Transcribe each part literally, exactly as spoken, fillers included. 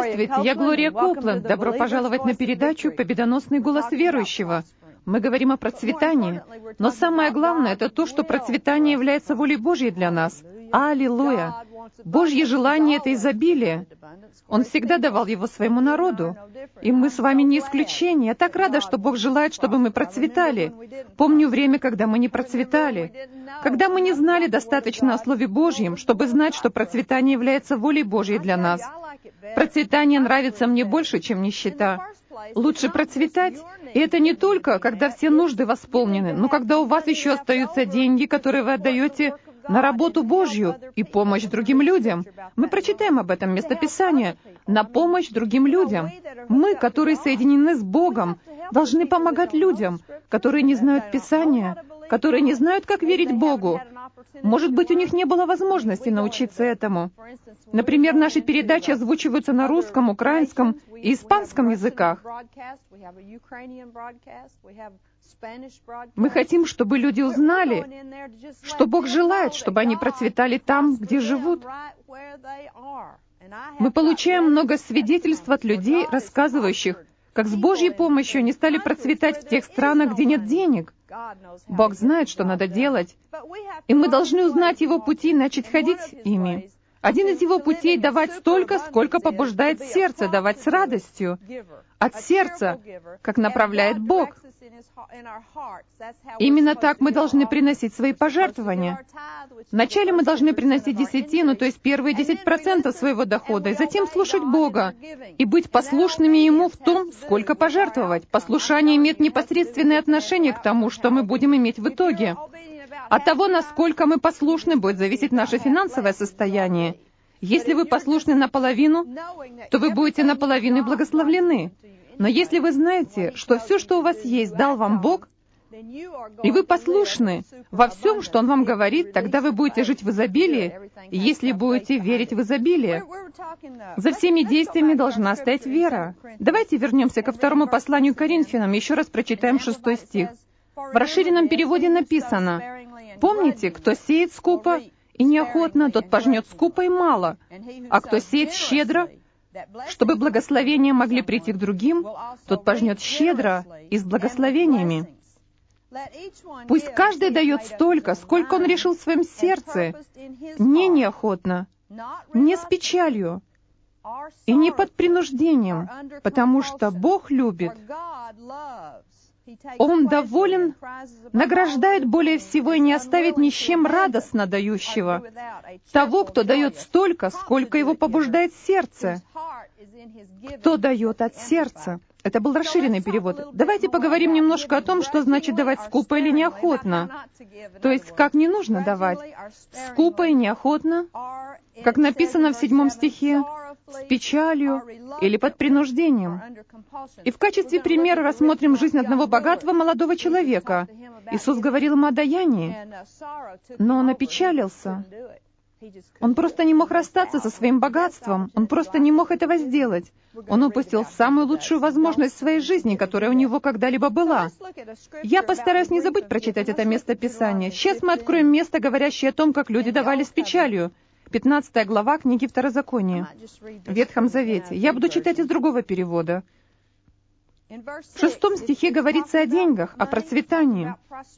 Здравствуйте, я Глория Коупленд. Добро пожаловать на передачу «Победоносный голос верующего». Мы говорим о процветании, но самое главное — это то, что процветание является волей Божьей для нас. Аллилуйя! Божье желание — это изобилие. Он всегда давал его своему народу. И мы с вами не исключение. Я так рада, что Бог желает, чтобы мы процветали. Помню время, когда мы не процветали. Когда мы не знали достаточно о Слове Божьем, чтобы знать, что процветание является волей Божьей для нас. Процветание нравится мне больше, чем нищета. Лучше процветать, и это не только, когда все нужды восполнены, но когда у вас еще остаются деньги, которые вы отдаете на работу Божью и помощь другим людям. Мы прочитаем об этом местописание. На помощь другим людям. Мы, которые соединены с Богом, должны помогать людям, которые не знают Писания, которые не знают, как верить Богу. Может быть, у них не было возможности научиться этому. Например, наши передачи озвучиваются на русском, украинском и испанском языках. Мы хотим, чтобы люди узнали, что Бог желает, чтобы они процветали там, где живут. Мы получаем много свидетельств от людей, рассказывающих, как с Божьей помощью они стали процветать в тех странах, где нет денег. Бог знает, что надо делать, и мы должны узнать Его пути и начать ходить ими. Один из Его путей — давать столько, сколько побуждает сердце, давать с радостью. От сердца, как направляет Бог. Именно так мы должны приносить свои пожертвования. Вначале мы должны приносить десятину, то есть первые десять процентов своего дохода, и затем слушать Бога, и быть послушными Ему в том, сколько пожертвовать. Послушание имеет непосредственное отношение к тому, что мы будем иметь в итоге. От того, насколько мы послушны, будет зависеть наше финансовое состояние. Если вы послушны наполовину, то вы будете наполовину благословлены. Но если вы знаете, что все, что у вас есть, дал вам Бог, и вы послушны во всем, что Он вам говорит, тогда вы будете жить в изобилии, если будете верить в изобилие. За всеми действиями должна стоять вера. Давайте вернемся ко второму посланию к Коринфянам, еще раз прочитаем шестой стих. В расширенном переводе написано: «Помните, кто сеет скупо и неохотно, тот пожнет скупо и мало, а кто сеет щедро, чтобы благословения могли прийти к другим, тот пожнет щедро и с благословениями». Пусть каждый дает столько, сколько он решил в своем сердце, не неохотно, не с печалью и не под принуждением, потому что Бог любит. Он доволен, награждает более всего и не оставит ни с чем радостно дающего, того, кто дает столько, сколько его побуждает сердце. Кто дает от сердца? Это был расширенный перевод. Давайте поговорим немножко о том, что значит давать скупо или неохотно. То есть, как не нужно давать. Скупо и неохотно, как написано в седьмом стихе, с печалью или под принуждением. И в качестве примера рассмотрим жизнь одного богатого молодого человека. Иисус говорил ему о даянии, но он опечалился. Он просто не мог расстаться со своим богатством, он просто не мог этого сделать. Он упустил самую лучшую возможность в своей жизни, которая у него когда-либо была. Я постараюсь не забыть прочитать это место Писания. Сейчас мы откроем место, говорящее о том, как люди давали с печалью. пятнадцатая глава книги Второзакония, в Ветхом Завете. Я буду читать из другого перевода. В шестом стихе говорится о деньгах, о процветании.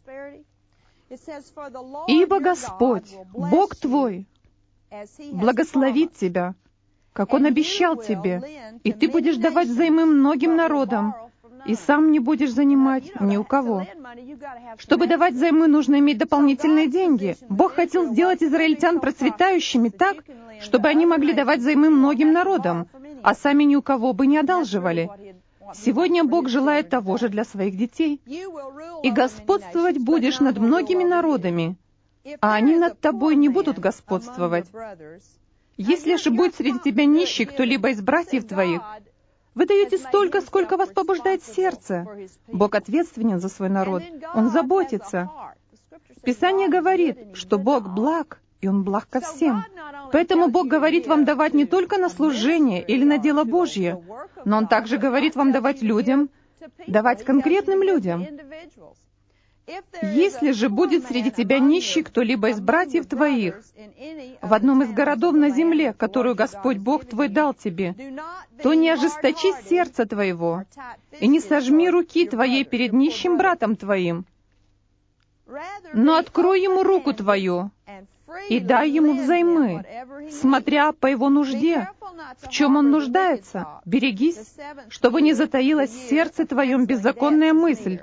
«Ибо Господь, Бог твой, благословит тебя, как Он обещал тебе, и ты будешь давать взаймы многим народам, и сам не будешь занимать ни у кого». Чтобы давать взаймы, нужно иметь дополнительные деньги. Бог хотел сделать израильтян процветающими так, чтобы они могли давать взаймы многим народам, а сами ни у кого бы не одалживали. Сегодня Бог желает того же для своих детей. «И господствовать будешь над многими народами, а они над тобой не будут господствовать. Если же будет среди тебя нищий кто-либо из братьев твоих, вы даете столько, сколько вас побуждает сердце». Бог ответственен за свой народ. Он заботится. Писание говорит, что Бог благ, и Он благ ко всем. Поэтому Бог говорит вам давать не только на служение или на дело Божье, но Он также говорит вам давать людям, давать конкретным людям. Если же будет среди тебя нищий кто-либо из братьев твоих в одном из городов на земле, которую Господь Бог твой дал тебе, то не ожесточи сердце твоего и не сожми руки твоей перед нищим братом твоим, но открой ему руку твою и дай ему взаймы, смотря по его нужде, в чем он нуждается. Берегись, чтобы не затаилась в сердце твоем беззаконная мысль.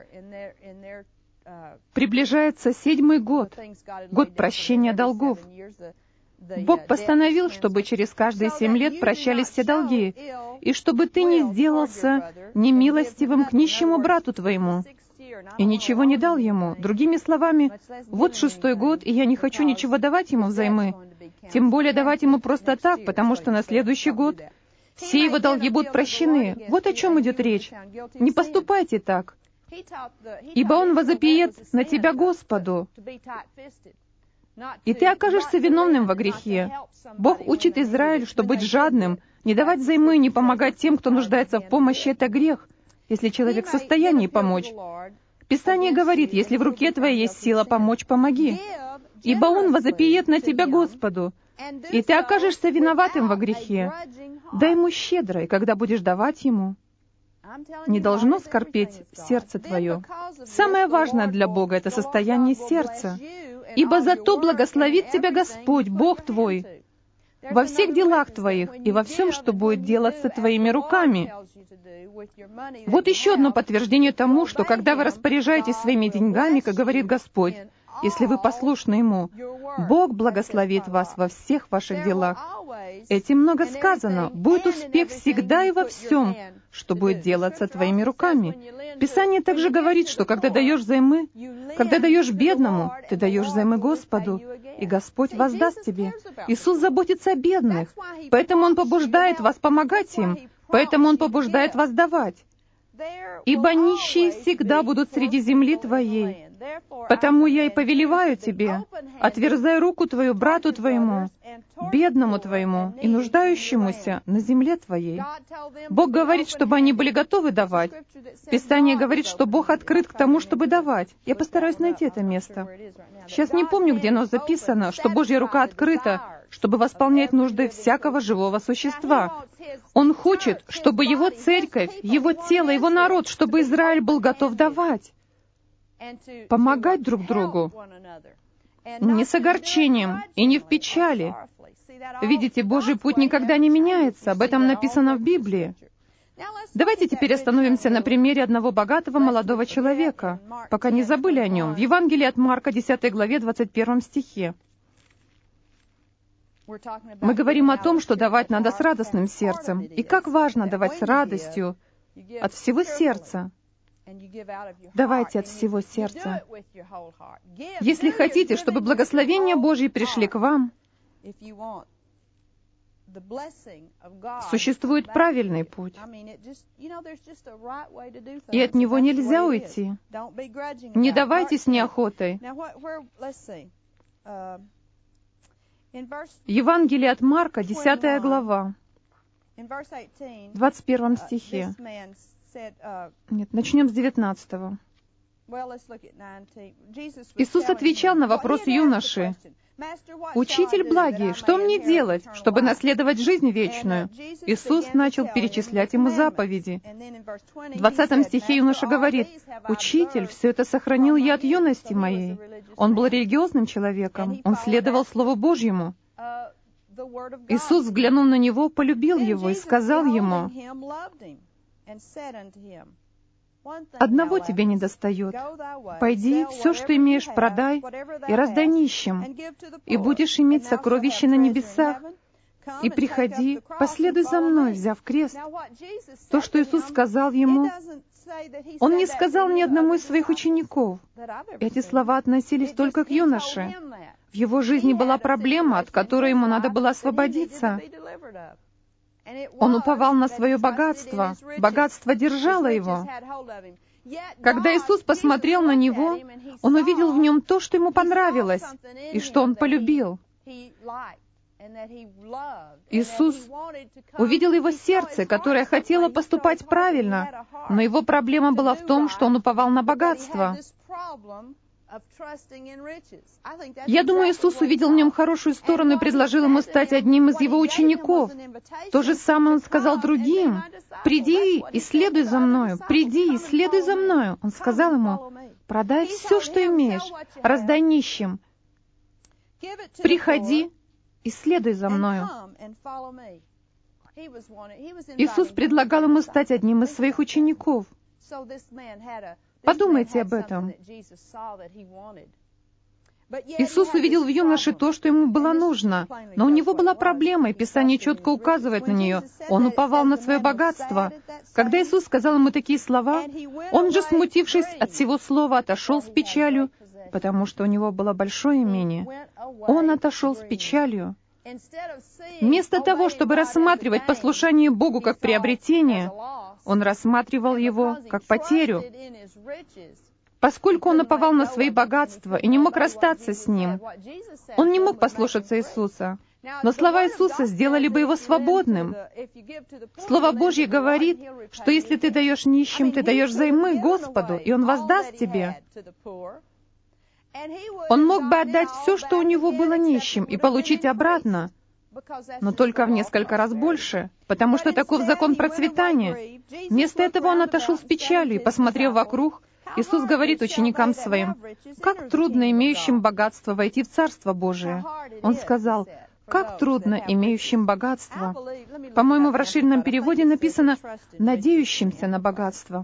Приближается седьмой год, год прощения долгов. Бог постановил, чтобы через каждые семь лет прощались все долги, и чтобы ты не сделался немилостивым к нищему брату твоему, и ничего не дал ему. Другими словами, вот шестой год, и я не хочу ничего давать ему взаймы, тем более давать ему просто так, потому что на следующий год все его долги будут прощены. Вот о чем идет речь. Не поступайте так, ибо он возопиет на тебя Господу, и ты окажешься виновным во грехе. Бог учит Израиль, что быть жадным, не давать взаймы, не помогать тем, кто нуждается в помощи — это грех, если человек в состоянии помочь. Писание говорит, если в руке твоей есть сила помочь, помоги, ибо он возопиет на тебя Господу, и ты окажешься виноватым во грехе. Дай ему щедро, и когда будешь давать ему, не должно скорбеть сердце твое. Самое важное для Бога — это состояние сердца. Ибо зато благословит тебя Господь, Бог твой, во всех делах твоих и во всем, что будет делаться твоими руками. Вот еще одно подтверждение тому, что когда вы распоряжаетесь своими деньгами, как говорит Господь, если вы послушны Ему, Бог благословит вас во всех ваших делах. Этим много сказано. Будет успех всегда и во всем, что будет делаться твоими руками. Писание также говорит, что когда даешь взаймы, когда даешь бедному, ты даешь взаймы Господу, и Господь воздаст тебе. Иисус заботится о бедных, поэтому Он побуждает вас помогать им, поэтому Он побуждает вас давать. Ибо нищие всегда будут среди земли твоей. Потому я и повелеваю тебе, отверзай руку твою брату твоему, бедному твоему и нуждающемуся на земле твоей. Бог говорит, чтобы они были готовы давать. Писание говорит, что Бог открыт к тому, чтобы давать. Я постараюсь найти это место. Сейчас не помню, где оно записано, что Божья рука открыта, чтобы восполнять нужды всякого живого существа. Он хочет, чтобы Его церковь, Его тело, Его народ, чтобы Израиль был готов давать, помогать друг другу, не с огорчением и не в печали. Видите, Божий путь никогда не меняется, об этом написано в Библии. Давайте теперь остановимся на примере одного богатого молодого человека, пока не забыли о нем, в Евангелии от Марка, десятой главе, двадцать первом стихе. Мы говорим о том, что давать надо с радостным сердцем, и как важно давать с радостью, от всего сердца. Давайте от всего сердца. Если хотите, чтобы благословения Божьи пришли к вам, существует правильный путь, и от него нельзя уйти. Не давайте с неохотой. Евангелие от Марка, десятая глава, двадцать первом стихе. Нет, начнем с девятнадцатого. Иисус отвечал на вопрос юноши: «Учитель благий, что мне делать, чтобы наследовать жизнь вечную?» Иисус начал перечислять ему заповеди. В двадцатом стихе юноша говорит: «Учитель, все это сохранил я от юности моей». Он был религиозным человеком, он следовал Слову Божьему. Иисус, взглянув на него, полюбил его и сказал ему: «Одного тебе недостает. Пойди, все, что имеешь, продай и раздай нищим, и будешь иметь сокровища на небесах. И приходи, последуй за мной, взяв крест». То, что Иисус сказал ему, Он не сказал ни одному из своих учеников. Эти слова относились только к юноше. В его жизни была проблема, от которой ему надо было освободиться. Он уповал на свое богатство. Богатство держало его. Когда Иисус посмотрел на него, Он увидел в нем то, что ему понравилось, и что Он полюбил. Иисус увидел его сердце, которое хотело поступать правильно, но его проблема была в том, что он уповал на богатство. Я думаю, Иисус увидел в нем хорошую сторону и предложил ему стать одним из его учеников. То же самое Он сказал другим. «Приди и следуй за Мною, приди и следуй за Мною». Он сказал ему: «Продай все, что имеешь, раздай нищим, приходи и следуй за Мною». Иисус предлагал ему стать одним из своих учеников. Подумайте об этом. Иисус увидел в юноше то, что ему было нужно, но у него была проблема, и Писание четко указывает на нее. Он уповал на свое богатство. Когда Иисус сказал ему такие слова, он же, смутившись от всего слова, отошел с печалью, потому что у него было большое имение. Он отошел с печалью. Вместо того, чтобы рассматривать послушание Богу как приобретение, он рассматривал его как потерю. Поскольку он уповал на свои богатства и не мог расстаться с ним, он не мог послушаться Иисуса. Но слова Иисуса сделали бы его свободным. Слово Божье говорит, что если ты даешь нищим, ты даешь взаймы Господу, и Он воздаст тебе. Он мог бы отдать все, что у него было нищим, и получить обратно, но только в несколько раз больше, потому что таков закон процветания. Вместо этого он отошел с печалью и, посмотрев вокруг, Иисус говорит ученикам Своим: «Как трудно имеющим богатство войти в Царство Божие». Он сказал: «Как трудно имеющим богатство». По-моему, в расширенном переводе написано «надеющимся на богатство».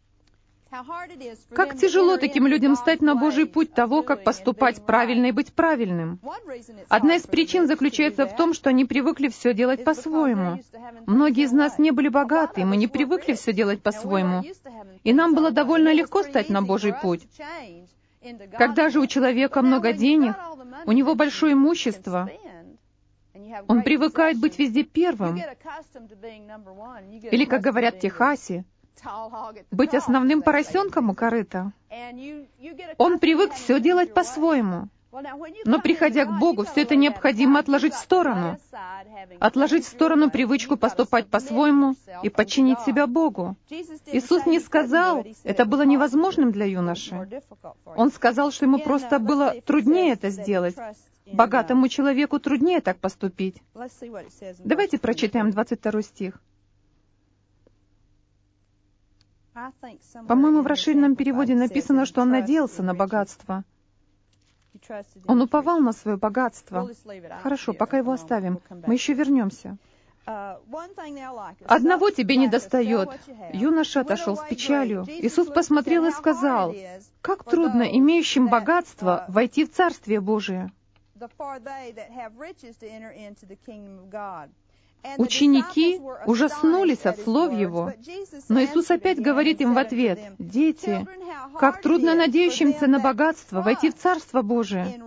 Как тяжело таким людям стать на Божий путь того, как поступать правильно и быть правильным. Одна из причин заключается в том, что они привыкли все делать по-своему. Многие из нас не были богаты, и мы не привыкли все делать по-своему. И нам было довольно легко стать на Божий путь. Когда же у человека много денег, у него большое имущество, он привыкает быть везде первым. Или, как говорят в Техасе, быть основным поросенком у корыта. Он привык все делать по-своему. Но, приходя к Богу, все это необходимо отложить в сторону. Отложить в сторону привычку поступать по-своему и подчинить себя Богу. Иисус не сказал, это было невозможным для юноши. Он сказал, что ему просто было труднее это сделать. Богатому человеку труднее так поступить. Давайте прочитаем двадцать второй стих. По-моему, в расширенном переводе написано, что он надеялся на богатство. Он уповал на свое богатство. Хорошо, пока его оставим. Мы еще вернемся. «Одного тебе недостает». Юноша отошел с печалью. Иисус посмотрел и сказал: «Как трудно имеющим богатство войти в Царствие Божие». Ученики ужаснулись от слов Его, но Иисус опять говорит им в ответ: «Дети, как трудно надеющимся на богатство войти в Царство Божие».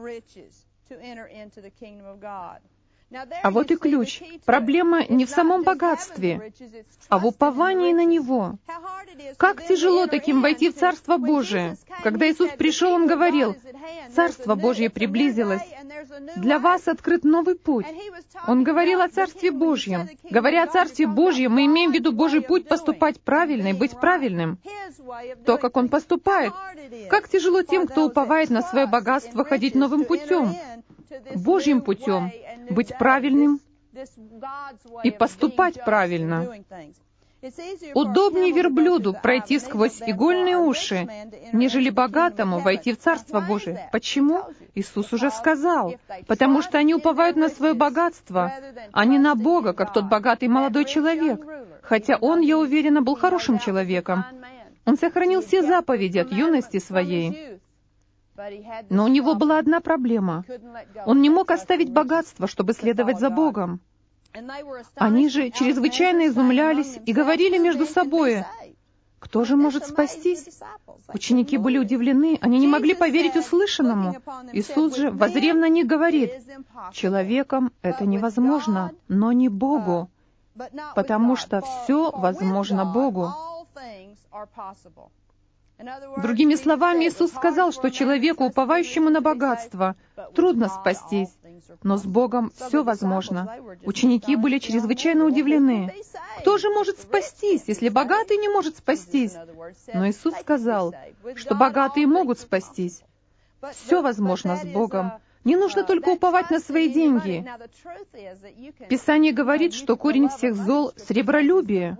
А вот и ключ. Проблема не в самом богатстве, а в уповании на Него. Как тяжело таким войти в Царство Божие. Когда Иисус пришел, Он говорил: «Царство Божье приблизилось. Для вас открыт новый путь». Он говорил о Царстве Божьем. Говоря о Царстве Божьем, мы имеем в виду Божий путь поступать правильно и быть правильным. То, как Он поступает. Как тяжело тем, кто уповает на свое богатство, ходить новым путем, Божьим путем, быть правильным и поступать правильно. Удобнее верблюду пройти сквозь игольные уши, нежели богатому войти в Царство Божие. Почему? Иисус уже сказал. Потому что они уповают на свое богатство, а не на Бога, как тот богатый молодой человек. Хотя он, я уверена, был хорошим человеком. Он сохранил все заповеди от юности своей. Но у него была одна проблема. Он не мог оставить богатство, чтобы следовать за Богом. Они же чрезвычайно изумлялись и говорили между собой: «Кто же может спастись?» Ученики были удивлены, они не могли поверить услышанному. Иисус же, воззрев на них, говорит: «Человеком это невозможно, но не Богу, потому что все возможно Богу». Другими словами, Иисус сказал, что человеку, уповающему на богатство, трудно спастись, но с Богом все возможно. Ученики были чрезвычайно удивлены. Кто же может спастись, если богатый не может спастись? Но Иисус сказал, что богатые могут спастись. Все возможно с Богом. Не нужно только уповать на свои деньги. Писание говорит, что корень всех зол — сребролюбие.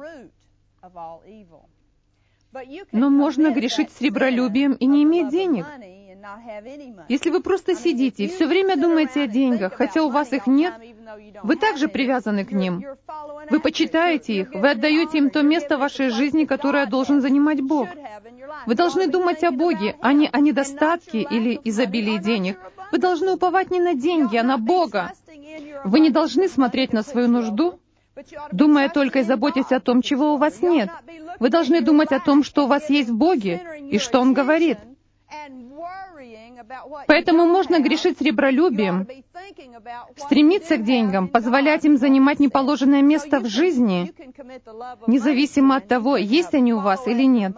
Но можно грешить сребролюбием и не иметь денег. Если вы просто сидите и все время думаете о деньгах, хотя у вас их нет, вы также привязаны к ним. Вы почитаете их, вы отдаете им то место в вашей жизни, которое должен занимать Бог. Вы должны думать о Боге, а не о недостатке или изобилии денег. Вы должны уповать не на деньги, а на Бога. Вы не должны смотреть на свою нужду, думая только и заботясь о том, чего у вас нет. Вы должны думать о том, что у вас есть в Боге, и что Он говорит. Поэтому можно грешить сребролюбием, стремиться к деньгам, позволять им занимать неположенное место в жизни, независимо от того, есть они у вас или нет.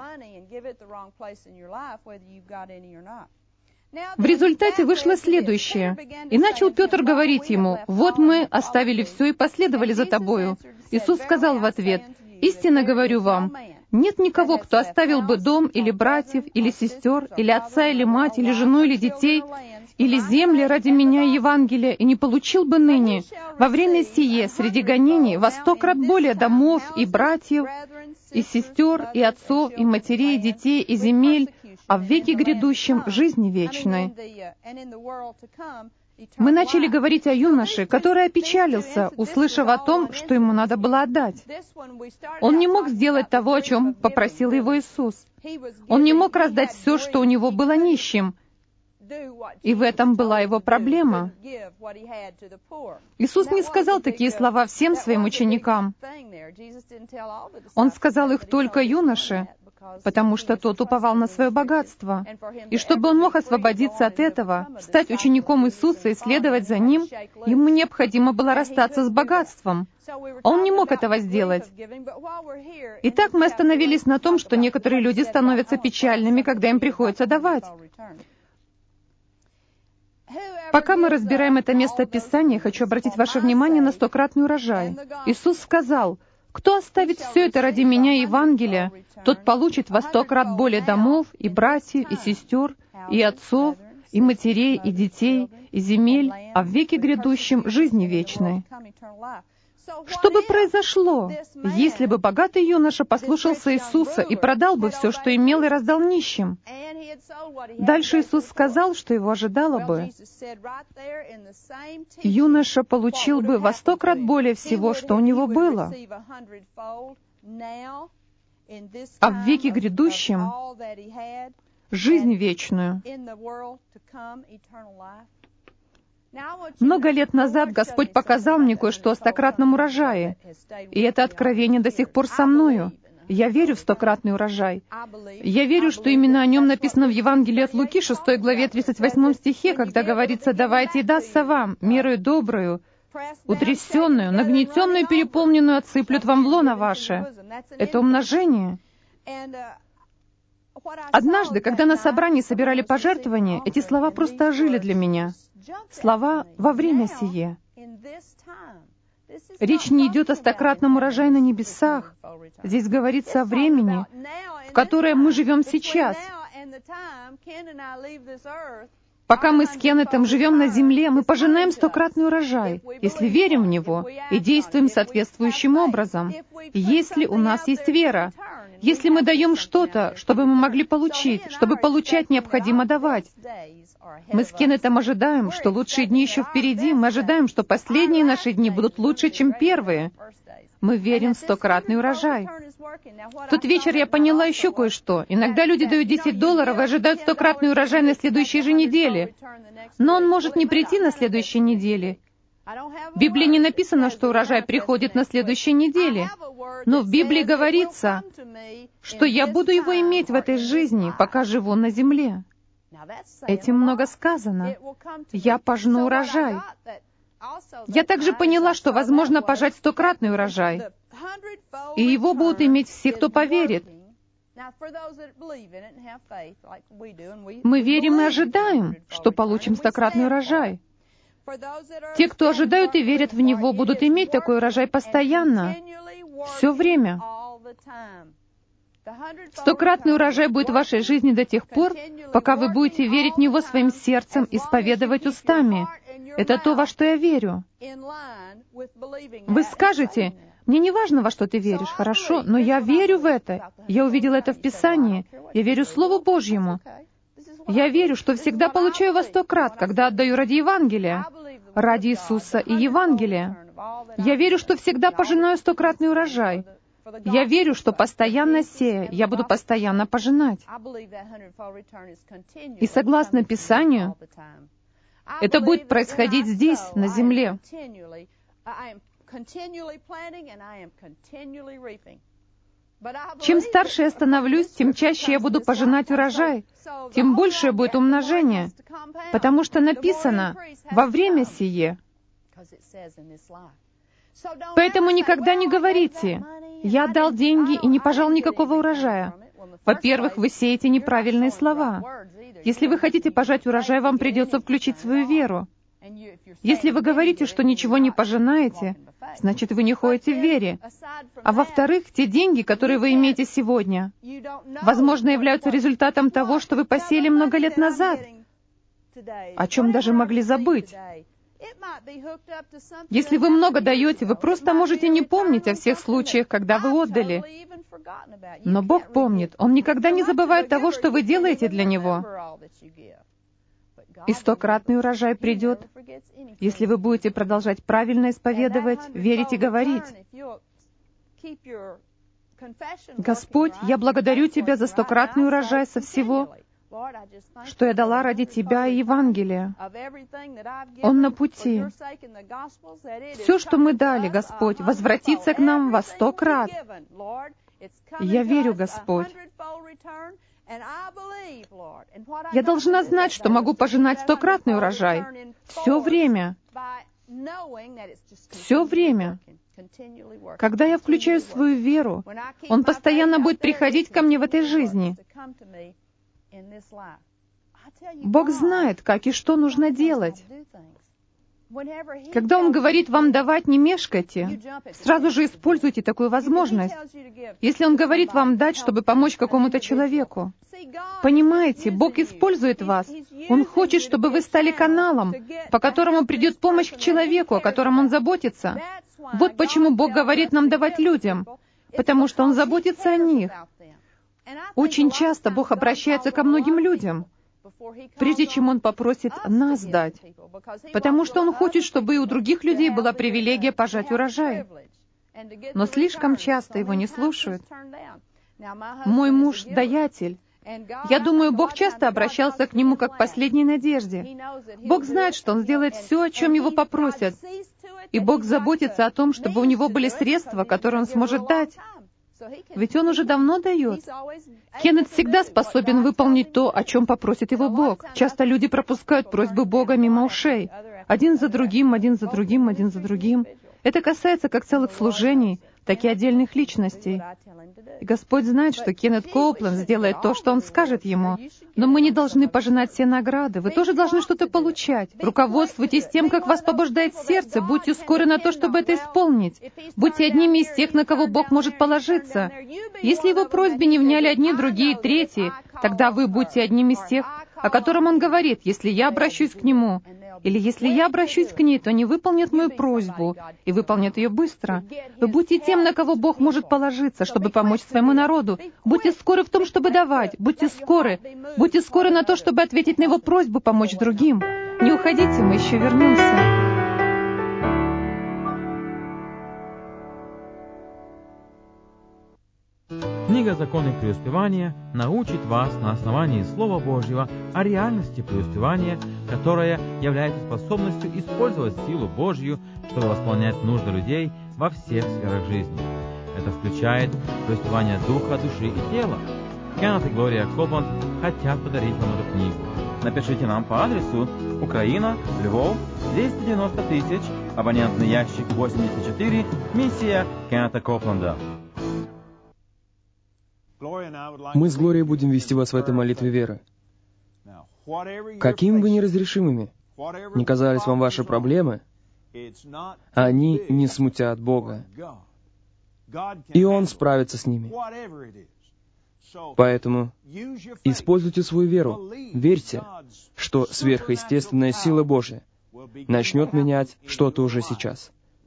В результате вышло следующее. И начал Петр говорить ему: «Вот мы оставили все и последовали за тобою». Иисус сказал в ответ: «Истинно говорю вам, нет никого, кто оставил бы дом, или братьев, или сестер, или отца, или мать, или жену, или детей, или земли ради меня и Евангелия, и не получил бы ныне, во время сие, среди гонений, во сто крат более домов, и братьев, и сестер, и отцов, и матерей, и детей, и земель, а в веке грядущем жизни вечной». Мы начали говорить о юноше, который опечалился, услышав о том, что ему надо было отдать. Он не мог сделать того, о чем попросил его Иисус. Он не мог раздать все, что у него было нищим. И в этом была его проблема. Иисус не сказал такие слова всем своим ученикам. Он сказал их только юноше, потому что тот уповал на свое богатство. И чтобы он мог освободиться от этого, стать учеником Иисуса и следовать за Ним, ему необходимо было расстаться с богатством. Он не мог этого сделать. Итак, мы остановились на том, что некоторые люди становятся печальными, когда им приходится давать. Пока мы разбираем это место Писания, хочу обратить ваше внимание на стократный урожай. Иисус сказал: «Кто оставит все это ради Меня и Евангелия, тот получит во сто крат более домов, и братьев, и сестер, и отцов, и матерей, и детей, и земель, а в веке грядущем жизни вечной». Что бы произошло, если бы богатый юноша послушался Иисуса и продал бы все, что имел, и раздал нищим? Дальше Иисус сказал, что его ожидало бы. Юноша получил бы во сто крат более всего, что у него было, а в веке грядущем — жизнь вечную. Много лет назад Господь показал мне кое-что о стократном урожае, и это откровение до сих пор со мною. Я верю в стократный урожай. Я верю, что именно о нем написано в Евангелии от Луки, шестой главе, тридцать восьмом стихе, когда говорится: «Давайте и дастся вам, мерою добрую, утрясенную, нагнетенную, переполненную отсыплют вам в лоно ваше». Это умножение. Однажды, когда на собрании собирали пожертвования, эти слова просто ожили для меня. Слова «во время сие». Речь не идет о стократном урожае на небесах. Здесь говорится о времени, в которое мы живем сейчас. Пока мы с Кеннетом живем на земле, мы пожинаем стократный урожай, если верим в него и действуем соответствующим образом, если у нас есть вера. Если мы даем что-то, чтобы мы могли получить, чтобы получать, необходимо давать. Мы с Кеннетом ожидаем, что лучшие дни еще впереди, мы ожидаем, что последние наши дни будут лучше, чем первые. Мы верим в стократный урожай. В тот вечер я поняла еще кое-что. Иногда люди дают десять долларов и ожидают стократный урожай на следующей же неделе. Но он может не прийти на следующей неделе. В Библии не написано, что урожай приходит на следующей неделе. Но в Библии говорится, что я буду его иметь в этой жизни, пока живу на земле. Этим много сказано. Я пожну урожай. Я также поняла, что возможно пожать стократный урожай, и его будут иметь все, кто поверит. Мы верим и ожидаем, что получим стократный урожай. Те, кто ожидают и верят в Него, будут иметь такой урожай постоянно, все время. Стократный урожай будет в вашей жизни до тех пор, пока вы будете верить в Него своим сердцем, исповедовать устами. Это то, во что я верю. Вы скажете: «Мне не важно, во что ты веришь, хорошо, но я верю в это. Я увидела это в Писании. Я верю Слову Божьему. Я верю, что всегда получаю во сто крат, когда отдаю ради Евангелия, ради Иисуса и Евангелия. Я верю, что всегда пожинаю стократный урожай. Я верю, что постоянно сея, я буду постоянно пожинать». И согласно Писанию, это будет происходить здесь, на земле. Чем старше я становлюсь, тем чаще я буду пожинать урожай, тем большее будет умножение, потому что написано «во время сие». Поэтому никогда не говорите: «Я дал деньги и не пожал никакого урожая». Во-первых, вы сеете неправильные слова. Если вы хотите пожать урожай, вам придется включить свою веру. Если вы говорите, что ничего не пожинаете, значит, вы не ходите в вере. А во-вторых, те деньги, которые вы имеете сегодня, возможно, являются результатом того, что вы посеяли много лет назад, о чем даже могли забыть. Если вы много даете, вы просто можете не помнить о всех случаях, когда вы отдали. Но Бог помнит. Он никогда не забывает того, что вы делаете для Него. И стократный урожай придет, если вы будете продолжать правильно исповедовать, верить и говорить: «Господь, я благодарю Тебя за стократный урожай со всего, что я дала ради Тебя и Евангелия. Он на пути. Все, что мы дали, Господь, возвратится к нам во сто крат. Я верю, Господь. Я должна знать, что могу пожинать стократный урожай. Все время. Все время. Когда я включаю свою веру, Он постоянно будет приходить ко мне в этой жизни. Бог знает, как и что нужно делать. Когда Он говорит вам давать, не мешкайте. Сразу же используйте такую возможность. Если Он говорит вам дать, чтобы помочь какому-то человеку, понимаете, Бог использует вас. Он хочет, чтобы вы стали каналом, по которому придет помощь к человеку, о котором Он заботится. Вот почему Бог говорит нам давать людям, потому что Он заботится о них. Очень часто Бог обращается ко многим людям, прежде чем Он попросит нас дать, потому что Он хочет, чтобы и у других людей была привилегия пожать урожай. Но слишком часто Его не слушают. Мой муж — даятель. Я думаю, Бог часто обращался к нему как к последней надежде. Бог знает, что Он сделает все, о чем Его попросят. И Бог заботится о том, чтобы у него были средства, которые Он сможет дать. Ведь Он уже давно дает. Кеннет всегда способен выполнить то, о чем попросит его Бог. Часто люди пропускают просьбы Бога мимо ушей. Один за другим, один за другим, один за другим. Это касается как целых служений, так и отдельных личностей. И Господь знает, что Кеннет Коупленд сделает то, что Он скажет ему. Но мы не должны пожинать все награды. Вы тоже должны что-то получать. Руководствуйтесь тем, как вас побуждает сердце. Будьте скоры на то, чтобы это исполнить. Будьте одними из тех, на кого Бог может положиться. Если Его просьбе не вняли одни, другие, третьи, тогда вы будьте одним из тех, о котором Он говорит: «Если я обращусь к Нему, или если я обращусь к ней, то они выполнят мою просьбу, и выполнят ее быстро». Вы будьте тем, на кого Бог может положиться, чтобы помочь своему народу. Будьте скоры в том, чтобы давать. Будьте скоры. Будьте скоры на то, чтобы ответить на Его просьбу помочь другим. Не уходите, мы еще вернемся. Книга «Законы преуспевания» научит вас на основании Слова Божьего о реальности преуспевания, которая является способностью использовать силу Божью, чтобы восполнять нужды людей во всех сферах жизни. Это включает преуспевание духа, души и тела. Кеннет и Глория Копланд хотят подарить вам эту книгу. Напишите нам по адресу: Украина, Львов, двести девяносто тысяч, абонентный ящик восемьдесят четыре, миссия Кеннета Копланда. Мы с Глорией будем вести вас в этой молитве веры. Какими бы неразрешимыми ни казались вам ваши проблемы, они не смутят Бога, и Он справится с ними. Поэтому используйте свою веру, верьте, что сверхъестественная сила Божья начнет менять что-то уже сейчас.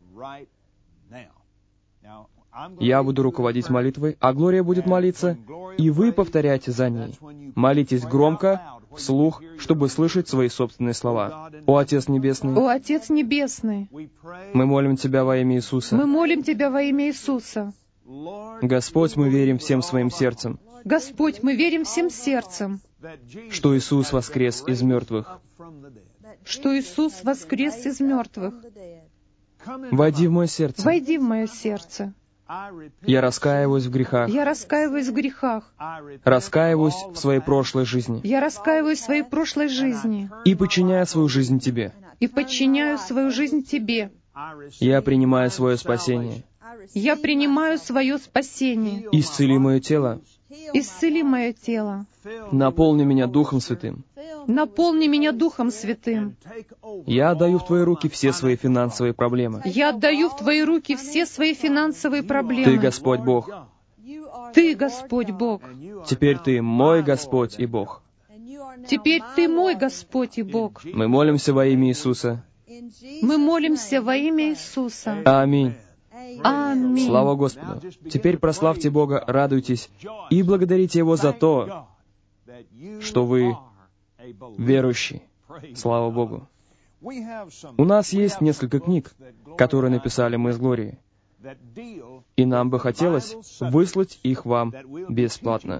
Я буду руководить молитвой, а Глория будет молиться, и вы повторяйте за ней. Молитесь громко, вслух, чтобы слышать свои собственные слова. О Отец Небесный, О Отец Небесный, мы молим Тебя во имя Иисуса. мы молим Тебя во имя Иисуса. Господь, мы верим всем своим сердцем, Господь, мы верим всем сердцем, что Иисус воскрес из мертвых. что Иисус воскрес из мертвых. Войди в мое сердце. Войди в мое сердце. Я раскаиваюсь в грехах, Я раскаиваюсь в грехах. раскаиваюсь в своей прошлой жизни Я раскаиваюсь в своей прошлой жизни и подчиняю свою жизнь Тебе. и подчиняю свою жизнь Тебе. Я принимаю свое спасение. Я принимаю свое спасение. Исцели мое тело. Исцели мое тело. Наполни меня Духом Святым. Наполни меня Духом Святым. Я отдаю в Твои руки все свои финансовые проблемы. Я отдаю в Твои руки все свои финансовые Ты, проблемы. Господь Бог. Ты, Господь Бог. Теперь Ты мой Господь и Бог. Теперь Ты мой Господь и Бог. Мы молимся во имя Иисуса. Мы молимся во имя Иисуса. Аминь. Аминь. Слава Господу. Теперь прославьте Бога, радуйтесь и благодарите Его за то, что вы верующий. Слава Богу. У нас есть несколько книг, которые написали мы с Глорией, и нам бы хотелось выслать их вам бесплатно.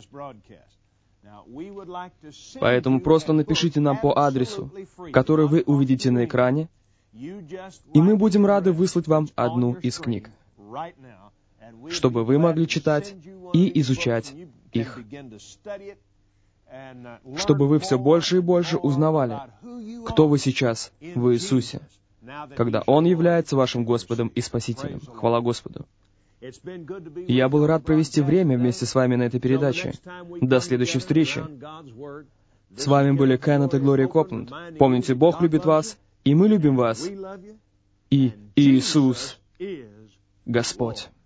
Поэтому просто напишите нам по адресу, который вы увидите на экране, и мы будем рады выслать вам одну из книг, чтобы вы могли читать и изучать их, чтобы вы все больше и больше узнавали, кто вы сейчас в Иисусе, когда Он является вашим Господом и Спасителем. Хвала Господу. Я был рад провести время вместе с вами на этой передаче. До следующей встречи. С вами были Кеннет и Глория Копланд. Помните, Бог любит вас, и мы любим вас. И Иисус Господь.